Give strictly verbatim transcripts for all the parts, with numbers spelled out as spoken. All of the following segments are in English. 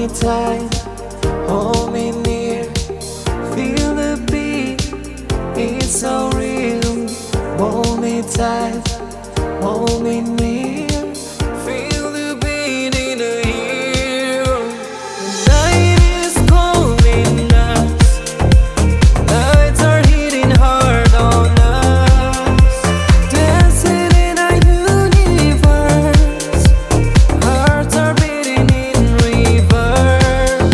tight, hold me near. Feel the beat, it's so real. Hold me tight, hold me near. Feel the beat in the ear. The night is calling us, lights are hitting hard on us. Dancing in a universe, hearts are beating in reverse.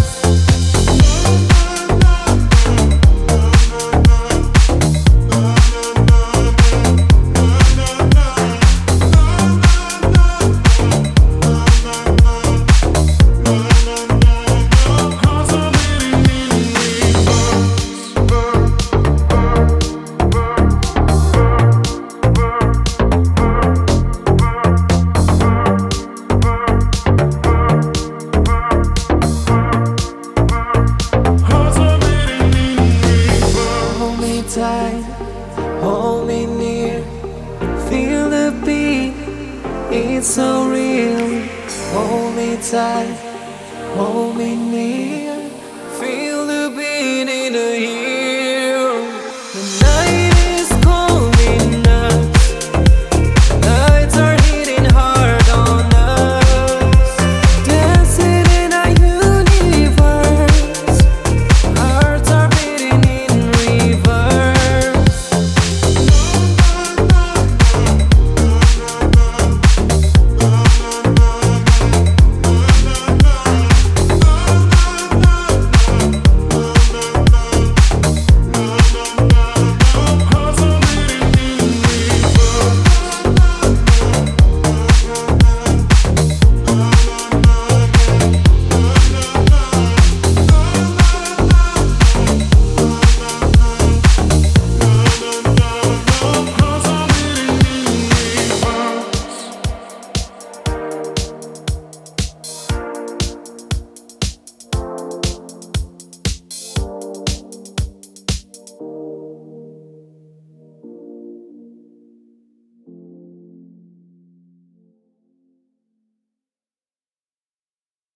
Hold me tight, hold me near. Feel the beat, it's so real. Hold me tight, hold me near. Feel the beat in the ear.